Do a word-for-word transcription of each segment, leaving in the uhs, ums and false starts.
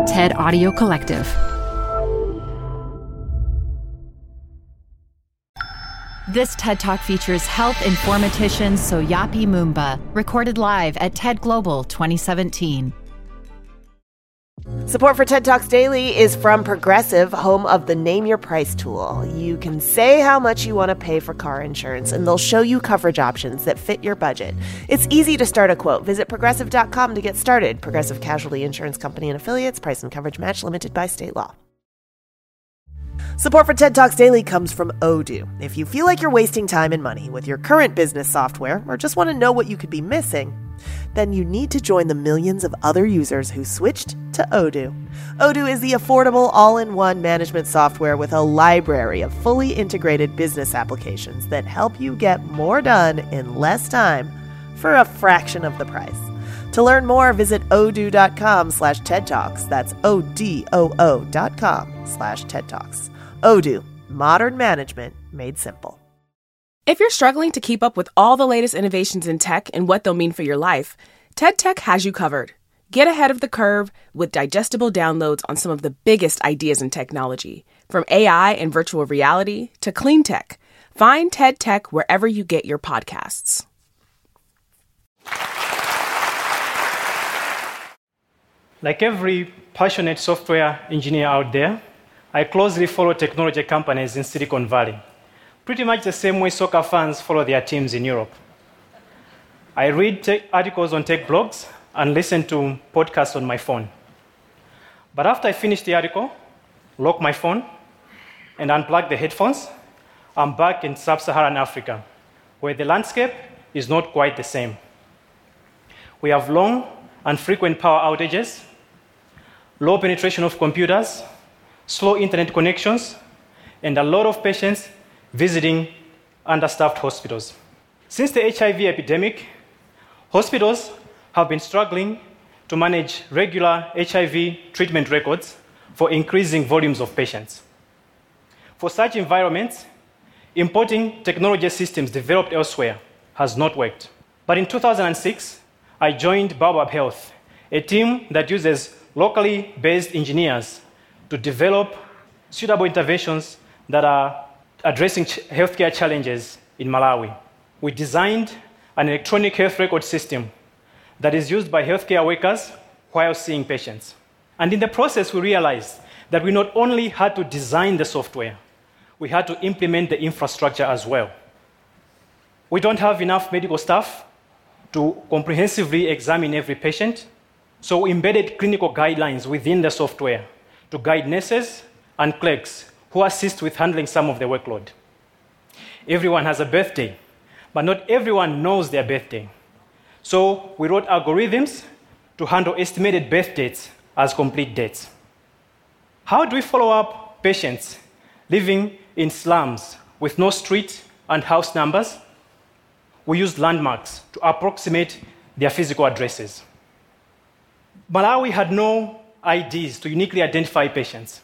TED Audio Collective. This TED Talk features health informatician Soyapi Mumba, recorded live at TED Global twenty seventeen. Support for TED Talks Daily is from Progressive, home of the Name Your Price tool. You can say how much you want to pay for car insurance, and they'll show you coverage options that fit your budget. It's easy to start a quote. Visit progressive dot com to get started. Progressive Casualty Insurance Company and Affiliates. Price and coverage match limited by state law. Support for TED Talks Daily comes from Odoo. If you feel like you're wasting time and money with your current business software, or just want to know what you could be missing, then you need to join the millions of other users who switched to Odoo. Odoo is the affordable all-in-one management software with a library of fully integrated business applications that help you get more done in less time for a fraction of the price. To learn more, visit odoo.com slash TED Talks. That's O-D-O-O dot com slash TED Talks. Odoo, modern management made simple. If you're struggling to keep up with all the latest innovations in tech and what they'll mean for your life, TED Tech has you covered. Get ahead of the curve with digestible downloads on some of the biggest ideas in technology, from A I and virtual reality to clean tech. Find TED Tech wherever you get your podcasts. Like every passionate software engineer out there, I closely follow technology companies in Silicon Valley, pretty much the same way soccer fans follow their teams in Europe. I read tech articles on tech blogs and listen to podcasts on my phone. But after I finish the article, lock my phone, and unplug the headphones, I'm back in sub-Saharan Africa, where the landscape is not quite the same. We have long and frequent power outages, low penetration of computers, slow internet connections, and a lot of patients visiting understaffed hospitals. Since the H I V epidemic, hospitals have been struggling to manage regular H I V treatment records for increasing volumes of patients. For such environments, importing technology systems developed elsewhere has not worked. But in two thousand six, I joined Baobab Health, a team that uses locally based engineers to develop suitable interventions that are addressing ch- healthcare challenges in Malawi. We designed an electronic health record system that is used by healthcare workers while seeing patients. And in the process, we realized that we not only had to design the software, we had to implement the infrastructure as well. We don't have enough medical staff to comprehensively examine every patient, so we embedded clinical guidelines within the software to guide nurses and clerks who assist with handling some of the workload. Everyone has a birthday, but not everyone knows their birthday. So we wrote algorithms to handle estimated birth dates as complete dates. How do we follow up patients living in slums with no street and house numbers? We used landmarks to approximate their physical addresses. Malawi had no I Ds to uniquely identify patients.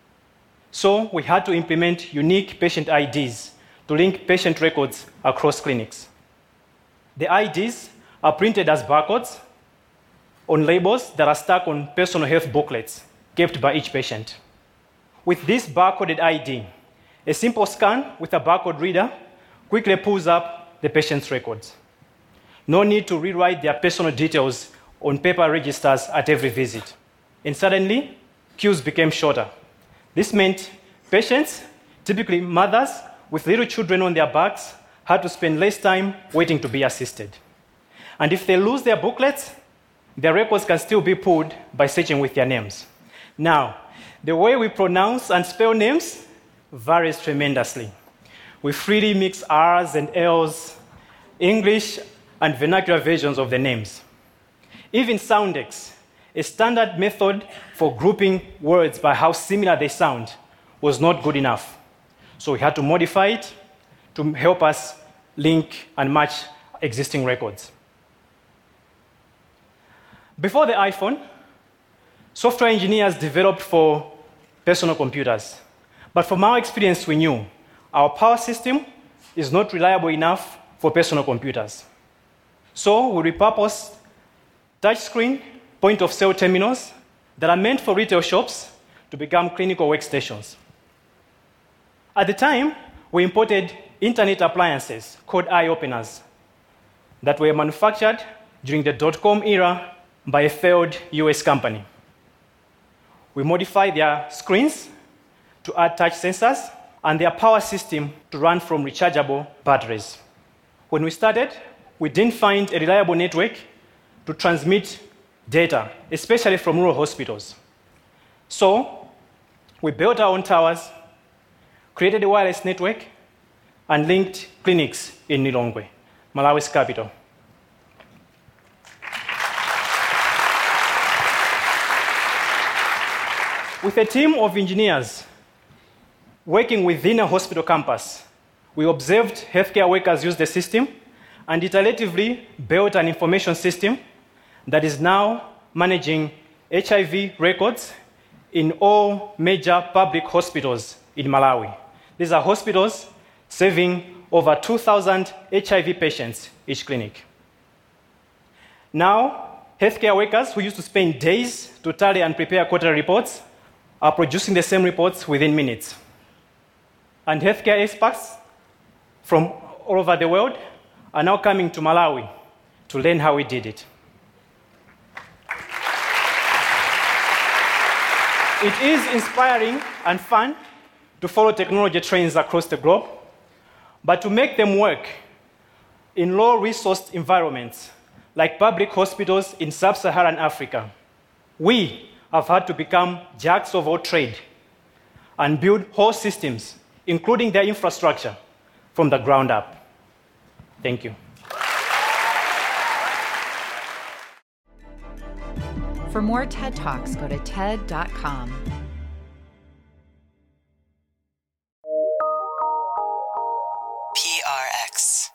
So we had to implement unique patient I Ds to link patient records across clinics. The I Ds are printed as barcodes on labels that are stuck on personal health booklets kept by each patient. With this barcoded I D, a simple scan with a barcode reader quickly pulls up the patient's records. No need to rewrite their personal details on paper registers at every visit. And suddenly, queues became shorter. This meant patients, typically mothers with little children on their backs, had to spend less time waiting to be assisted. And if they lose their booklets, their records can still be pulled by searching with their names. Now, the way we pronounce and spell names varies tremendously. We freely mix R's and L's, English and vernacular versions of the names. Even Soundex, a standard method for grouping words by how similar they sound, was not good enough. So we had to modify it to help us link and match existing records. Before the iPhone, software engineers developed for personal computers. But from our experience, we knew our power system is not reliable enough for personal computers. So we repurposed touchscreen point-of-sale terminals that are meant for retail shops to become clinical workstations. At the time, we imported internet appliances called eye-openers that were manufactured during the dot-com era by a failed U S company. We modified their screens to add touch sensors and their power system to run from rechargeable batteries. When we started, we didn't find a reliable network to transmit data, especially from rural hospitals. So we built our own towers, created a wireless network, and linked clinics in Lilongwe, Malawi's capital. With a team of engineers working within a hospital campus, we observed healthcare workers use the system and iteratively built an information system that is now managing H I V records in all major public hospitals in Malawi. These are hospitals serving over two thousand H I V patients each clinic. Now, healthcare workers who used to spend days to tally and prepare quarterly reports are producing the same reports within minutes. And healthcare experts from all over the world are now coming to Malawi to learn how we did it. It is inspiring and fun to follow technology trends across the globe, but to make them work in low-resourced environments like public hospitals in sub-Saharan Africa, we have had to become jacks of all trade and build whole systems, including their infrastructure, from the ground up. Thank you. For more TED Talks, go to TED dot com. P R X.